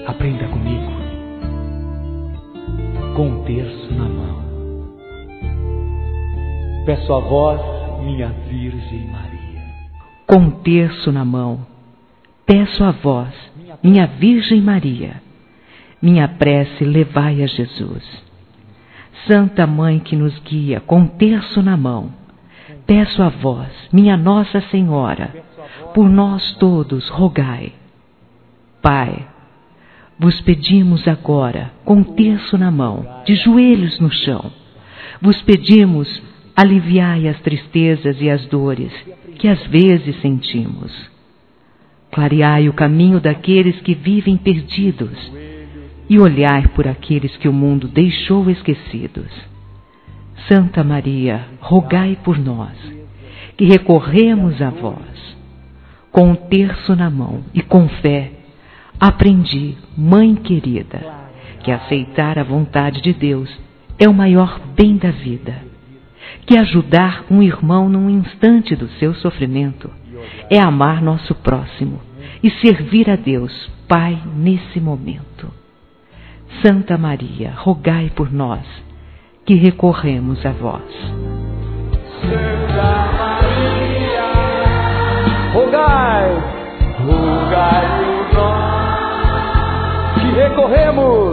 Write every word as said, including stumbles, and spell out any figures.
Aprenda comigo. Com um terço na mão, peço a vós, minha Virgem Maria. Com um terço na mão, peço a vós, minha Virgem Maria, minha prece levai a Jesus. Santa Mãe que nos guia, com um terço na mão, peço a vós, minha Nossa Senhora, por nós todos rogai. Pai, vos pedimos agora, com um terço na mão, de joelhos no chão, vos pedimos, aliviai as tristezas e as dores que às vezes sentimos. Clareai o caminho daqueles que vivem perdidos e olhai por aqueles que o mundo deixou esquecidos. Santa Maria, rogai por nós, que recorremos a vós. Com um terço na mão e com fé, aprendi, Mãe querida, que aceitar a vontade de Deus é o maior bem da vida, que ajudar um irmão num instante do seu sofrimento é amar nosso próximo e servir a Deus, Pai, nesse momento. Santa Maria, rogai por nós, que recorremos a vós. Santa Maria, rogai, rogai por nós, que recorremos